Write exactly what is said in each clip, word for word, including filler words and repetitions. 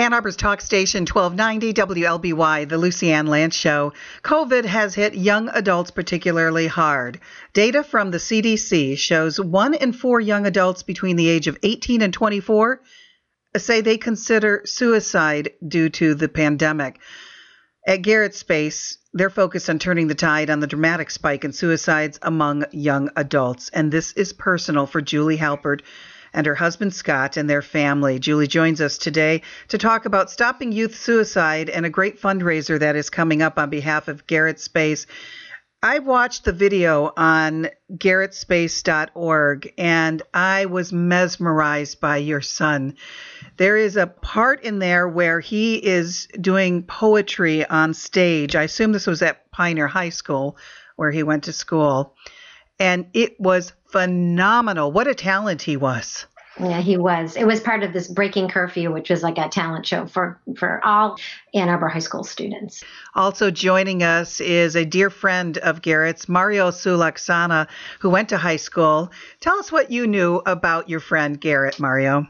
Ann Arbor's talk station twelve ninety W L B Y, the Lucy Ann Lance Show. COVID has hit young adults particularly hard. Data from the C D C shows one in four young adults between the age of eighteen and twenty-four say they consider suicide due to the pandemic. At Garrett Space, they're focused on turning the tide on the dramatic spike in suicides among young adults. And this is personal for Julie Halpert and her husband Scott and their family. Julie joins us today to talk about stopping youth suicide and a great fundraiser that is coming up on behalf of Garrett Space. I watched the video on garrett space dot org and I was mesmerized by your son. There is a part in there where he is doing poetry on stage. I assume this was at Pioneer High School where he went to school. And it was phenomenal. What a talent he was. Yeah, he was. It was part of this Breaking Curfew, which was like a talent show for, for all Ann Arbor High School students. Also joining us is a dear friend of Garrett's, Mario Sulaksana, who went to high school. Tell us what you knew about your friend Garrett, Mario.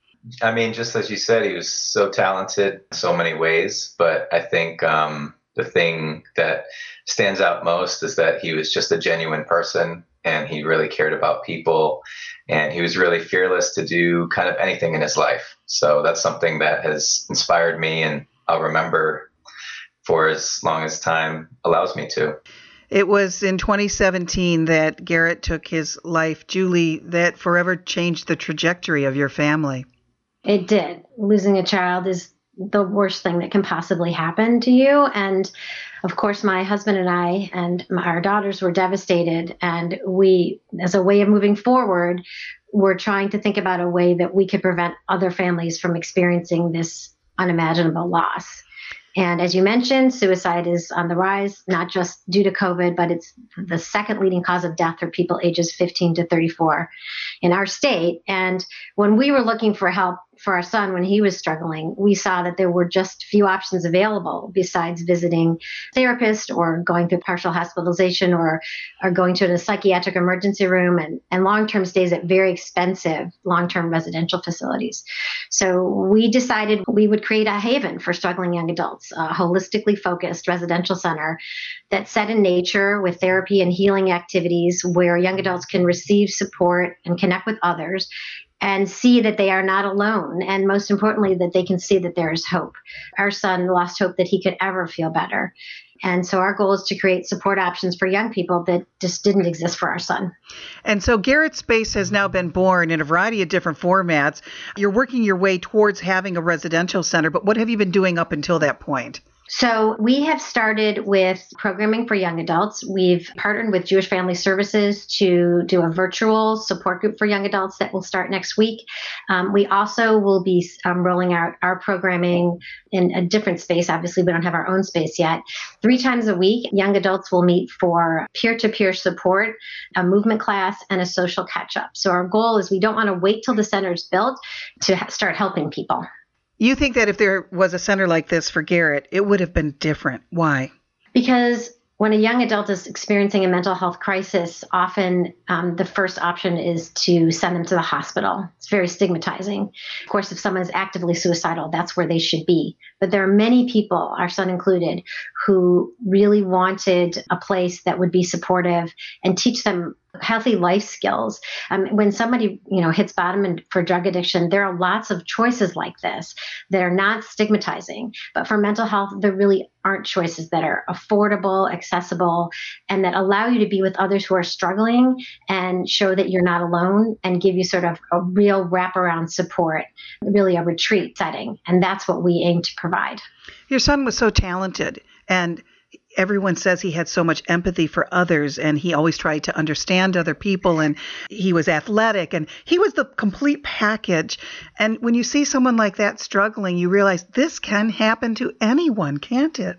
I mean, just as you said, he was so talented in so many ways. But I think um, the thing that stands out most is that he was just a genuine person and he really cared about people. And he was really fearless to do kind of anything in his life. So that's something that has inspired me and I'll remember for as long as time allows me to. It was in twenty seventeen that Garrett took his life. Julie, that forever changed the trajectory of your family. It did. Losing a child is the worst thing that can possibly happen to you. And of course, my husband and I and my, our daughters were devastated. And we, as a way of moving forward, were trying to think about a way that we could prevent other families from experiencing this unimaginable loss. And as you mentioned, suicide is on the rise, not just due to COVID, but it's the second leading cause of death for people ages fifteen to thirty-four in our state. And when we were looking for help for our son when he was struggling, we saw that there were just few options available besides visiting a therapist or going through partial hospitalization or, or going to a psychiatric emergency room and, and long-term stays at very expensive long-term residential facilities. So we decided we would create a haven for struggling young adults, a holistically focused residential center that's set in nature with therapy and healing activities where young adults can receive support and connect with others and see that they are not alone. And most importantly, that they can see that there is hope. Our son lost hope that he could ever feel better. And so our goal is to create support options for young people that just didn't exist for our son. And so Garrett Space has now been born in a variety of different formats. You're working your way towards having a residential center, but what have you been doing up until that point? So we have started with programming for young adults. We've partnered with Jewish Family Services to do a virtual support group for young adults that will start next week. Um, we also will be um, rolling out our programming in a different space. Obviously, we don't have our own space yet. Three times a week, young adults will meet for peer-to-peer support, a movement class, and a social catch-up. So our goal is we don't want to wait till the center is built to ha- start helping people. You think that if there was a center like this for Garrett, it would have been different. Why? Because when a young adult is experiencing a mental health crisis, often um, the first option is to send them to the hospital. It's very stigmatizing. Of course, if someone is actively suicidal, that's where they should be. But there are many people, our son included, who really wanted a place that would be supportive and teach them healthy life skills. Um, when somebody, you know, hits bottom and for drug addiction, there are lots of choices like this that are not stigmatizing. But for mental health, there really aren't choices that are affordable, accessible, and that allow you to be with others who are struggling and show that you're not alone and give you sort of a real wraparound support, really a retreat setting. And that's what we aim to provide. Your son was so talented, and everyone says he had so much empathy for others, and he always tried to understand other people, and he was athletic, and he was the complete package. And when you see someone like that struggling, you realize this can happen to anyone, can't it?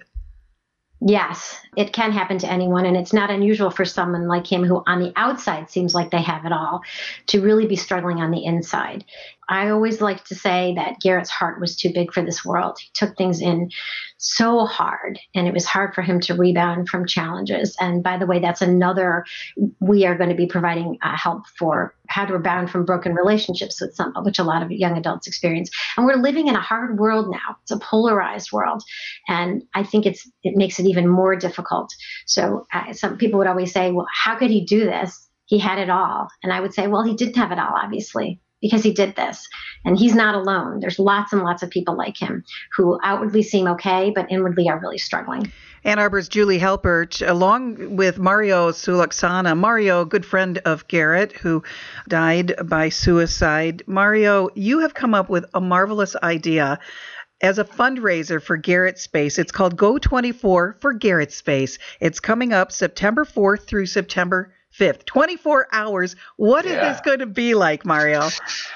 Yes, it can happen to anyone. And it's not unusual for someone like him who on the outside seems like they have it all to really be struggling on the inside. I always like to say that Garrett's heart was too big for this world. He took things in so hard, and it was hard for him to rebound from challenges. And by the way, that's another, we are going to be providing uh, help for how to rebound from broken relationships, with some, which a lot of young adults experience. And we're living in a hard world now. It's a polarized world. And I think it's it makes it even more difficult. So uh, some people would always say, well, how could he do this? He had it all. And I would say, well, he didn't have it all, obviously, because he did this. And he's not alone. There's lots and lots of people like him who outwardly seem okay, but inwardly are really struggling. Ann Arbor's Julie Helpert, along with Mario Sulaksana. Mario, a good friend of Garrett, who died by suicide. Mario, you have come up with a marvelous idea as a fundraiser for Garrett Space. It's called Go twenty-four for Garrett Space. It's coming up September fourth through September fifth. twenty-four hours. What yeah. is this going to be like, Mario?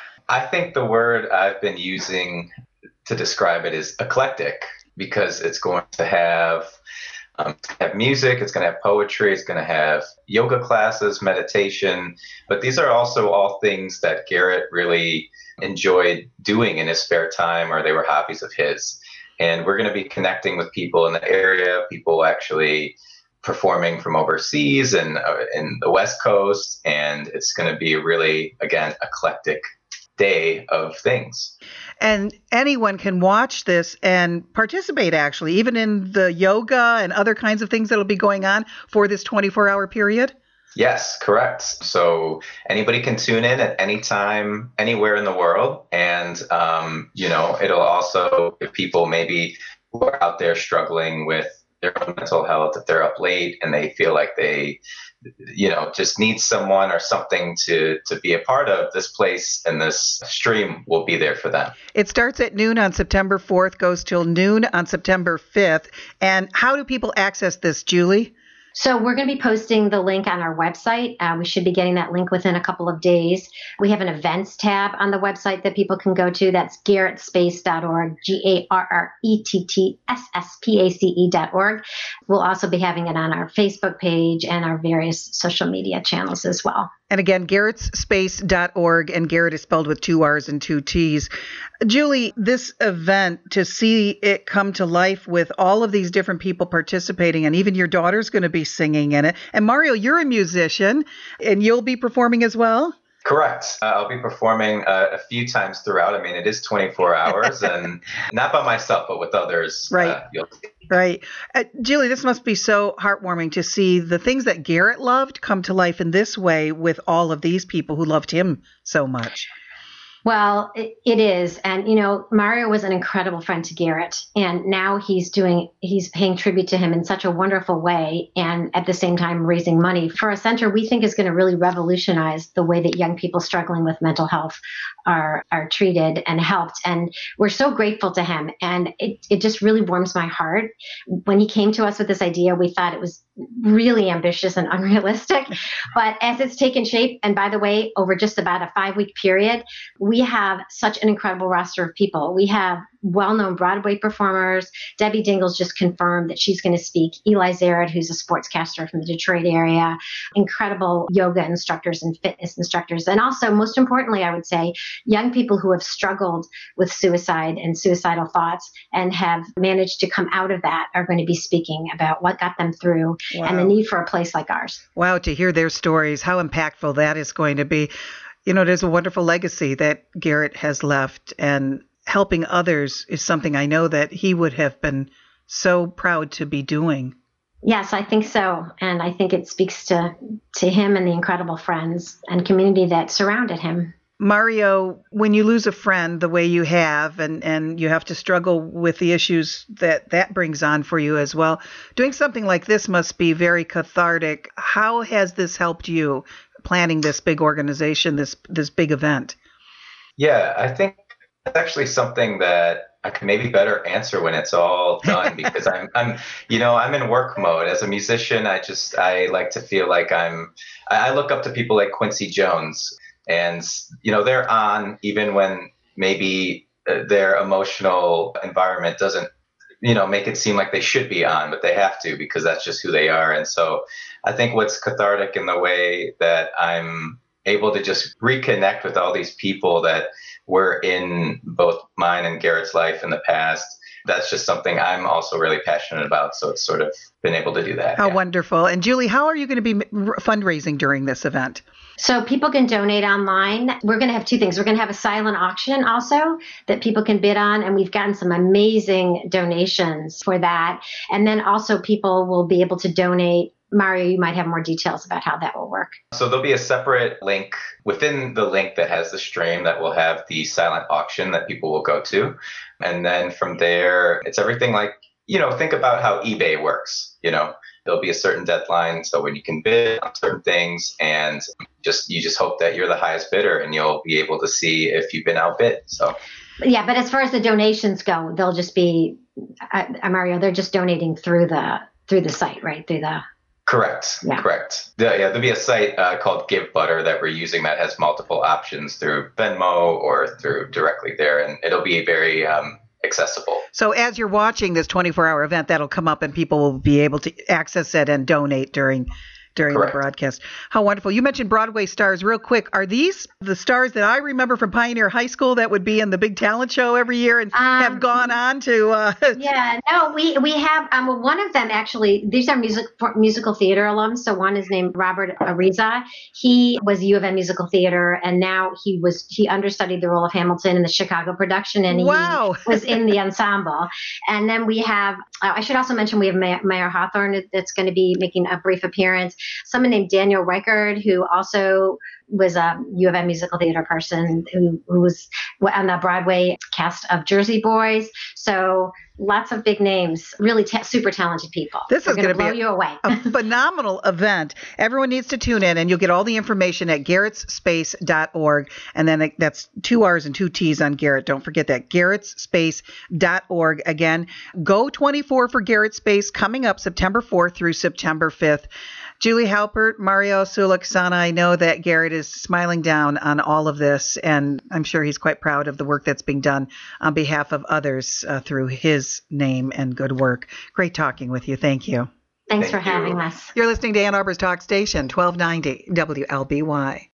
I think the word I've been using to describe it is eclectic, because it's going to have um, it's going to have music, it's going to have poetry, it's going to have yoga classes, meditation. But these are also all things that Garrett really enjoyed doing in his spare time, or they were hobbies of his. And we're going to be connecting with people in the area, people actually performing from overseas and uh, in the West Coast. And it's going to be a really, again, eclectic day of things. And anyone can watch this and participate, actually, even in the yoga and other kinds of things that will be going on for this twenty-four hour period? Yes, correct. So anybody can tune in at any time, anywhere in the world. And, um, you know, it'll also, if people maybe who are out there struggling with their own mental health, if they're up late and they feel like they, you know, just need someone or something to, to be a part of, this place and this stream will be there for them. It starts at noon on September fourth, goes till noon on September fifth. And how do people access this, Julie? So we're going to be posting the link on our website. Uh, we should be getting that link within a couple of days. We have an events tab on the website that people can go to. That's garrett space dot org, G A R R E T T S S P A C E dot org. We'll also be having it on our Facebook page and our various social media channels as well. And again, garretts space dot org, and Garrett is spelled with two R's and two T's. Julie, this event, to see it come to life with all of these different people participating, and even your daughter's going to be singing in it. And Mario, you're a musician, and you'll be performing as well? Correct. Uh, I'll be performing uh, a few times throughout. I mean, it is twenty-four hours, and not by myself, but with others. Right. Uh, you'll see. Right. Uh, Julie, this must be so heartwarming to see the things that Garrett loved come to life in this way with all of these people who loved him so much. Well, it, it is. And, you know, Mario was an incredible friend to Garrett. And now he's doing, he's paying tribute to him in such a wonderful way. And at the same time, raising money for a center we think is going to really revolutionize the way that young people struggling with mental health are, are treated and helped. And we're so grateful to him. And it, it just really warms my heart. When he came to us with this idea, we thought it was really ambitious and unrealistic. But as it's taken shape, and by the way, over just about a five week period, we have such an incredible roster of people. We have well-known Broadway performers. Debbie Dingle's just confirmed that she's going to speak. Eli Zared, who's a sportscaster from the Detroit area. Incredible yoga instructors and fitness instructors. And also, most importantly, I would say, young people who have struggled with suicide and suicidal thoughts and have managed to come out of that are going to be speaking about what got them through. Wow. And the need for a place like ours. Wow, to hear their stories, how impactful that is going to be. You know, there's a wonderful legacy that Garrett has left, and helping others is something I know that he would have been so proud to be doing. Yes, I think so. And I think it speaks to, to him and the incredible friends and community that surrounded him. Mario, when you lose a friend the way you have, and, and you have to struggle with the issues that that brings on for you as well, doing something like this must be very cathartic. How has this helped you planning this big organization, this this big event? Yeah, I think that's actually something that I can maybe better answer when it's all done, because I'm, I'm, you know, I'm in work mode as a musician. I just, I like to feel like I'm, I look up to people like Quincy Jones. And, you know, they're on even when maybe their emotional environment doesn't, you know, make it seem like they should be on, but they have to, because that's just who they are. And so I think what's cathartic in the way that I'm able to just reconnect with all these people that were in both mine and Garrett's life in the past, that's just something I'm also really passionate about. So it's sort of been able to do that. How yeah. wonderful. And Julie, how are you going to be fundraising during this event? So people can donate online. We're going to have two things. We're going to have a silent auction also that people can bid on. And we've gotten some amazing donations for that. And then also people will be able to donate. Mario, you might have more details about how that will work. So there'll be a separate link within the link that has the stream that will have the silent auction that people will go to. And then from there, it's everything like, you know, think about how eBay works. You know, there'll be a certain deadline. So when you can bid on certain things, and just you just hope that you're the highest bidder and you'll be able to see if you've been outbid. So yeah, but as far as the donations go, they'll just be, uh, Mario, they're just donating through the through the site, right? Through the Correct. Yeah. Correct. Yeah, yeah, there'll be a site uh, called Give Butter that we're using that has multiple options through Venmo or through directly there, and it'll be very um, accessible. So as you're watching this twenty-four hour event, that'll come up and people will be able to access it and donate during during Correct. the broadcast. How wonderful. You mentioned Broadway stars real quick. Are these the stars that I remember from Pioneer High School that would be in the big talent show every year and Um, have gone on to uh Yeah, no, we we have um well, one of them actually. These are music musical theater alums. So one is named Robert Ariza. He was U of M musical theater, and now he was he understudied the role of Hamilton in the Chicago production, and Wow. he was in the ensemble. And then we have. Uh, I should also mention we have Mayor, Mayor Hawthorne that's going to be making a brief appearance. Someone named Daniel Reichard, who also was a U of M musical theater person who, who was on the Broadway cast of Jersey Boys. So lots of big names, really ta- super talented people. This is going to gonna blow be you away. a phenomenal event. Everyone needs to tune in, and you'll get all the information at garretts space dot org. And then that's two R's and two T's on Garrett. Don't forget that, garretts space dot org. Again, Go twenty-four for Garrett Space coming up September fourth through September fifth. Julie Halpert, Mario Sulaksana, I know that Garrett is smiling down on all of this, and I'm sure he's quite proud of the work that's being done on behalf of others uh, through his name and good work. Great talking with you. Thank you. Thanks Thank for you. having us. You're listening to Ann Arbor's Talk Station, twelve ninety W L B Y.